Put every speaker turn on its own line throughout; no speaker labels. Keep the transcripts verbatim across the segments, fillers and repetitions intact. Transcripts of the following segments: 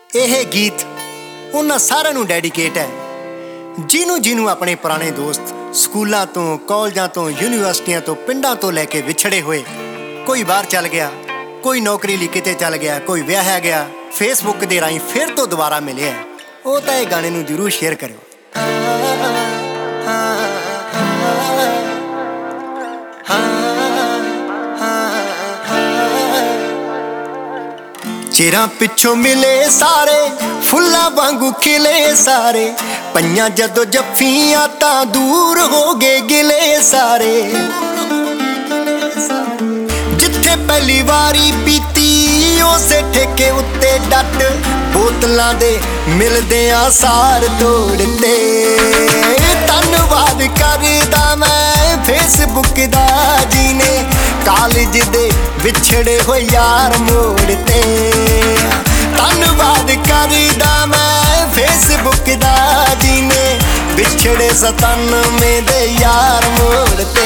ਇਹ ਗੀਤ ਉਹਨਾਂ ਸਾਰਿਆਂ ਨੂੰ ਡੈਡੀਕੇਟ ਹੈ ਜਿਹਨੂੰ ਜਿਹਨੂੰ ਆਪਣੇ ਪੁਰਾਣੇ ਦੋਸਤ ਸਕੂਲਾਂ ਤੋਂ, ਕਾਲਜਾਂ ਤੋਂ, ਯੂਨੀਵਰਸਿਟੀਆਂ ਤੋਂ, ਪਿੰਡਾਂ ਤੋਂ ਲੈ ਕੇ ਵਿਛੜੇ ਹੋਏ, ਕੋਈ ਬਾਹਰ ਚੱਲ ਗਿਆ, ਕੋਈ ਨੌਕਰੀ ਲਈ ਕਿਤੇ ਚੱਲ ਗਿਆ, ਕੋਈ ਵਿਆਹਿਆ ਗਿਆ, ਫੇਸਬੁੱਕ ਦੇ ਰਾਹੀਂ ਫਿਰ ਤੋਂ ਦੁਬਾਰਾ ਮਿਲਿਆ, ਉਹ ਤਾਂ ਇਹ ਗਾਣੇ ਨੂੰ ਜ਼ਰੂਰ ਸ਼ੇਅਰ ਕਰਿਓ। ਚਿਰਾਂ ਪਿੱਛੋਂ ਮਿਲੇ ਸਾਰੇ, ਫੁੱਲਾਂ ਵਾਂਗੂ ਖਿਲੇ ਸਾਰੇ, ਪਈਆਂ ਜਦੋਂ ਜੱਫੀਆਂ ਤਾਂ ਦੂਰ ਹੋ ਗਏ ਗਿਲੇ ਸਾਰੇ। ਜਿੱਥੇ ਪਹਿਲੀ ਵਾਰੀ ਪੀਤੀ ਉਸੇ ਠੇਕੇ ਉੱਤੇ ਡੱਟ, ਬੋਤਲਾਂ ਦੇ ਮਿਲਦਿਆਂ ਸਾਰ ਤੋੜਤੇ। ਧੰਨਵਾਦ ਕਰਦਾ ਮੈਂ ਫੇਸਬੁੱਕ ਦਾ ਜਿਹਨੇ ਕਾਲਜ ਦੇ ਵਿਛੜੇ ਹੋਏ ਯਾਰ ਮੋੜਤੇ। ਧੰਨਵਾਦ ਕਰਦਾ ਮੈਂ ਫੇਸਬੁੱਕ ਦਾ ਜਿਹਨੇ ਵਿਛੜੇ ਸਤਾਨਵੇਂ ਦੇ ਯਾਰ ਮੋੜਤੇ।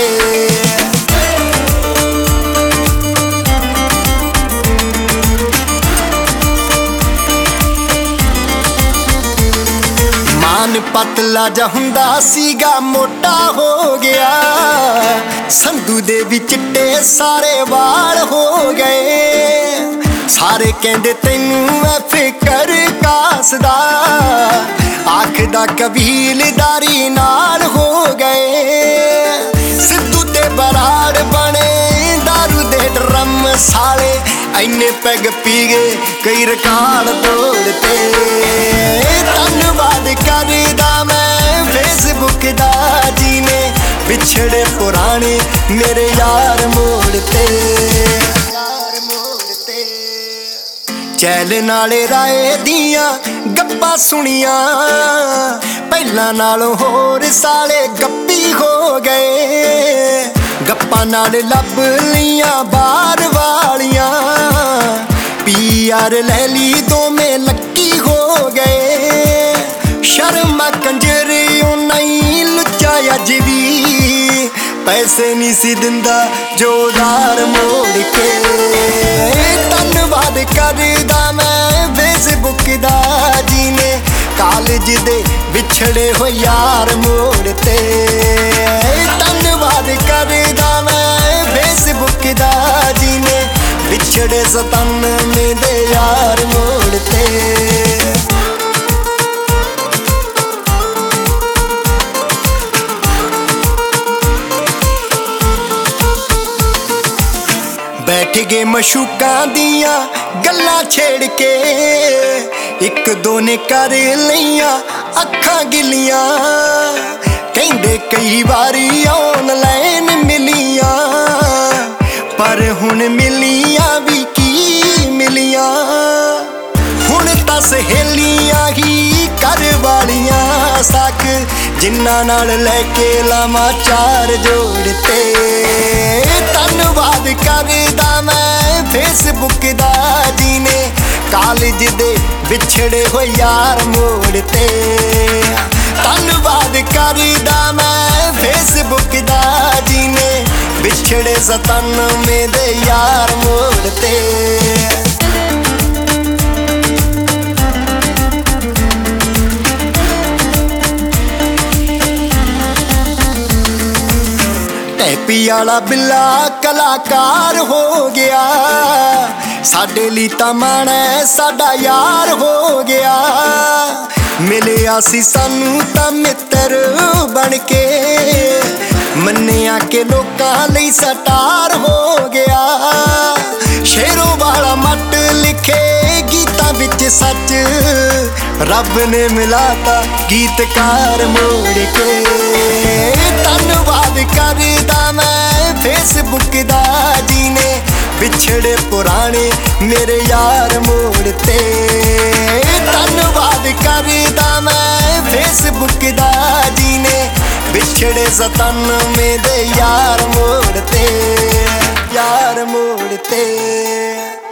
ਮਾਨ ਪਤਲਾ ਜਿਹਾ ਹੁੰਦਾ ਸੀਗਾ, ਮੋਟਾ ਹੋ ਗਿਆ, ਸੰਧੂ ਦੇ ਵੀ ਚਿੱਟੇ ਸਾਰੇ ਵਾਲ ਹੋ ਗਏ। ਸਾਰੇ ਕਹਿੰਦੇ ਤੈਨੂੰ ਐ ਫਿਕਰ ਕਾਸਦਾ, ਆਖਦਾ ਕਬੀਲਦਾਰੀ ਨਾਲ ਹੋ ਗਏ। ਸਿੱਧੂ ਤੇ ਬਰਾੜ ਬਣੇ ਦਾਰੂ ਦੇ ਡਰਮ ਸਾਲੇ, ਐਨੇ ਪੈਗ ਪੀ ਗਏ ਕਈ ਰਿਕਾਰਡ ਤੋੜਤੇ। ਧੰਨਵਾਦ ਕਰਦਾ ਮੈਂ ਫੇਸਬੁੱਕ ਦਾ ਜਿਹਨੇ ਵਿਛੜੇ ਪੁਰਾਣੇ ਮੇਰੇ ਯਾਰ ਮੋੜਤੇ। ਚੈਲ ਨਾਲੇ ਰਾਏ ਦੀਆਂ ਗੱਪਾਂ ਸੁਣੀਆਂ, ਪਹਿਲਾਂ ਨਾਲੋਂ ਹੋਰ ਸਾਲੇ ਗੱਪੀ ਹੋ ਗਏ। ਗੱਪਾਂ ਨਾਲ ਲੱਭ ਲੀਆਂ ਬਾਹਰ ਵਾਲੀਆਂ, ਪੀ ਆਰ ਲੈ ਲਈ ਦੋਵੇਂ ਲੱਕੀ ਹੋ ਗਏ। ਸ਼ਰਮਾ ਕੰਜਰੀ ਉਹ ਨਹੀਂ ਲੁੱਚਾ ਅੱਜ ਵੀ, ਪੈਸੇ ਨਹੀਂ ਸੀ ਦਿੰਦਾ ਜੋ ਉਧਾਰ ਮੋੜ ਕੇ। ਧੰਨਵਾਦ ਕਰਦਾ ਮੈਂ ਫੇਸਬੁੱਕ ਦਾ ਜਿਹਨੇ ਕਾਲਜ ਦੇ ਵਿਛੜੇ ਹੋਏ ਯਾਰ ਮੋੜਤੇ। ਧੰਨਵਾਦ ਕਰਦਾ ਮੈਂ ਫੇਸਬੁੱਕ ਦਾ ਜਿਹਨੇ ਵਿਛੜੇ ਸਤਾਨਵੇਂ ਦੇ ਯਾਰ ਮੋੜਤੇ। ਬੈਠ ਗਏ ਮਸ਼ੂਕਾਂ ਦੀਆਂ ਗੱਲਾਂ ਛੇੜ ਕੇ, ਇੱਕ ਦੋ ਨੇ ਕਰ ਲਈਆਂ ਅੱਖਾਂ ਗਿੱਲੀਆਂ। ਕਹਿੰਦੇ ਕਈ ਵਾਰੀ ਆਨਲਾਈਨ ਮਿਲੀਆਂ, ਪਰ ਹੁਣ ਮਿਲੀਆਂ ਵੀ ਕੀ ਮਿਲੀਆਂ। ਹੁਣ ਤਾਂ ਸਹੇਲੀਆਂ ਹੀ ਕਰ ਵਾਲੀਆਂ ਸਾਕ, ਜਿਨ੍ਹਾਂ ਨਾਲ ਲੈ ਕੇ ਲਾਵਾਂ ਚਾਰ ਜੋੜਤੇ। ਧੰਨਵਾਦ ਕਰਦਾ ਮੈਂ ਫੇਸਬੁੱਕ ਦਾ ਜਿਹਨੇ ਕਾਲਜ ਦੇ ਵਿਛੜੇ ਹੋਏ ਯਾਰ ਮੋੜਤੇ। ਧੰਨਵਾਦ ਕਰਦਾ ਮੈਂ ਫੇਸਬੁੱਕ ਦਾ ਜਿਹਨੇ ਵਿਛੜੇ ਸਤਾਨਵੇਂ ਦੇ ਯਾਰ ਮੋੜਤੇ। ਟੈਪੀ ਵਾਲਾ ਬਿੱਲਾ ਕਲਾਕਾਰ ਹੋ ਗਿਆ, ਸਾਡੇ ਲਈ ਤਾਂ ਮਾਣ ਸਾਡਾ ਯਾਰ ਹੋ ਗਿਆ। ਮਿਲਿਆ ਸੀ ਸਾਨੂੰ ਤਾਂ ਮਿੱਤਰ ਬਣ ਕੇ, ਮੰਨਿਆ ਕਿ ਲੋਕਾਂ ਲਈ ਸਟਾਰ ਹੋ ਗਿਆ। ਸ਼ੇਰੋਂ ਵਾਲਾ ਮੱਟ ਲਿਖੇ ਗੀਤਾਂ ਵਿੱਚ ਸੱਚ, ਰੱਬ ਨੇ ਮਿਲਾਤਾ ਗੀਤਕਾਰ ਮੋੜ ਕੇ। ਧੰਨਵਾਦ ਕਰਦਾ ਮੈਂ ਫੇਸਬੁੱਕ ਦਾ ਜਿਹਨੇ ਵਿਛੜੇ ਪੁਰਾਣੇ ਮੇਰੇ ਯਾਰ ਮੋੜਤੇ। ਧੰਨਵਾਦ ਕਰਦਾ ਮੈਂ ਫੇਸਬੁੱਕ ਦਾ ਜਿਹਨੇ ਵਿਛੜੇ ਸਤਾਨਵੇਂ ਦੇ ਯਾਰ ਮੋੜਤੇ, ਯਾਰ ਮੋੜਤੇ।